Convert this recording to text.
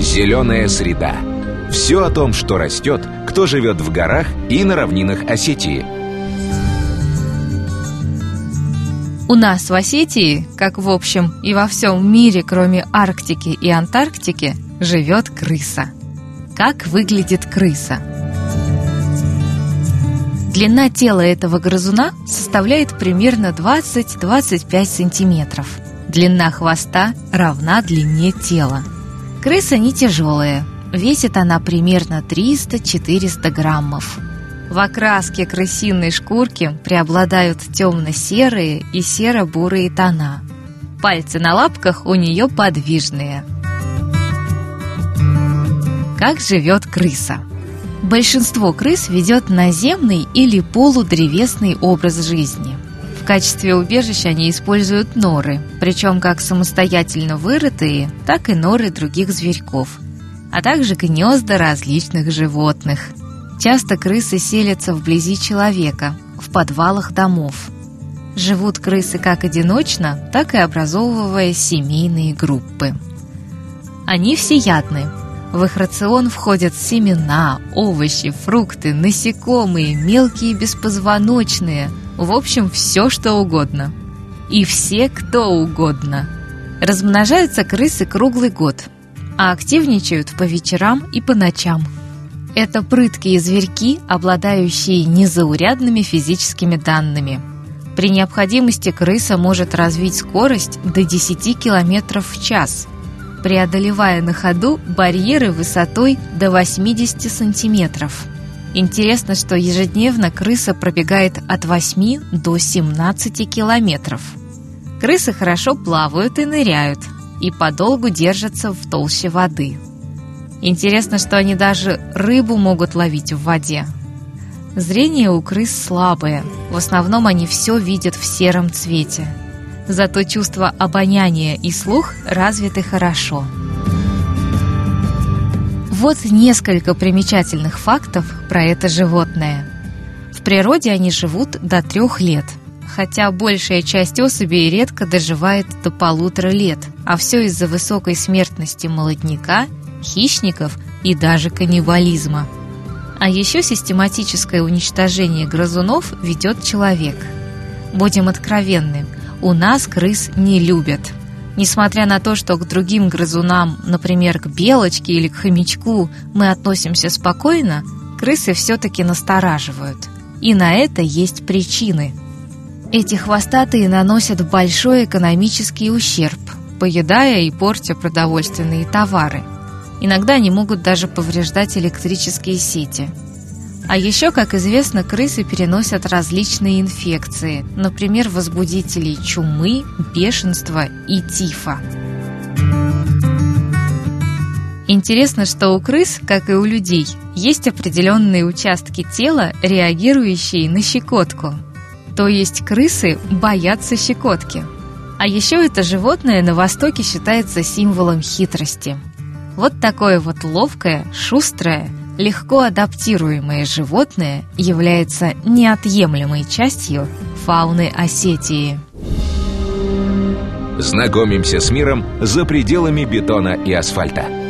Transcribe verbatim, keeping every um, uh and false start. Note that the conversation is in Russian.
Зеленая среда. Все о том, что растет, кто живет в горах и на равнинах Осетии. У нас в Осетии, как в общем и во всем мире, кроме Арктики и Антарктики, живет крыса. Как выглядит крыса? Длина тела этого грызуна составляет примерно двадцать-двадцать пять сантиметров. Длина хвоста равна длине тела. Крыса не тяжелая, весит она примерно триста-четыреста граммов. В окраске крысиной шкурки преобладают темно-серые и серо-бурые тона. Пальцы на лапках у нее подвижные. Как живет крыса? Большинство крыс ведет наземный или полудревесный образ жизни. В качестве убежища они используют норы, причем как самостоятельно вырытые, так и норы других зверьков, а также гнезда различных животных. Часто крысы селятся вблизи человека, в подвалах домов. Живут крысы как одиночно, так и образовывая семейные группы. Они всеядны. В их рацион входят семена, овощи, фрукты, насекомые, мелкие беспозвоночные, в общем, все что угодно. И все кто угодно. Размножаются крысы круглый год, а активничают по вечерам и по ночам. Это прыткие зверьки, обладающие незаурядными физическими данными. При необходимости крыса может развить скорость до десяти километров в час, преодолевая на ходу барьеры высотой до восьмидесяти сантиметров. Интересно, что ежедневно крыса пробегает от восьми до семнадцати километров. Крысы хорошо плавают и ныряют, и подолгу держатся в толще воды. Интересно, что они даже рыбу могут ловить в воде. Зрение у крыс слабое, в основном они все видят в сером цвете. Зато чувства обоняния и слух развиты хорошо. Вот несколько примечательных фактов про это животное. В природе они живут до трех лет, хотя большая часть особей редко доживает до полутора лет, а все из-за высокой смертности молодняка, хищников и даже каннибализма. А еще систематическое уничтожение грызунов ведет человек. Будем откровенны, у нас крыс не любят. Несмотря на то, что к другим грызунам, например, к белочке или к хомячку, мы относимся спокойно, крысы все-таки настораживают. И на это есть причины. Эти хвостатые наносят большой экономический ущерб, поедая и портя продовольственные товары. Иногда они могут даже повреждать электрические сети. А еще, как известно, крысы переносят различные инфекции, например, возбудители чумы, бешенства и тифа. Интересно, что у крыс, как и у людей, есть определенные участки тела, реагирующие на щекотку. То есть крысы боятся щекотки. А еще это животное на Востоке считается символом хитрости. Вот такое вот ловкое, шустрое, легко адаптируемое животное является неотъемлемой частью фауны Осетии. Знакомимся с миром за пределами бетона и асфальта.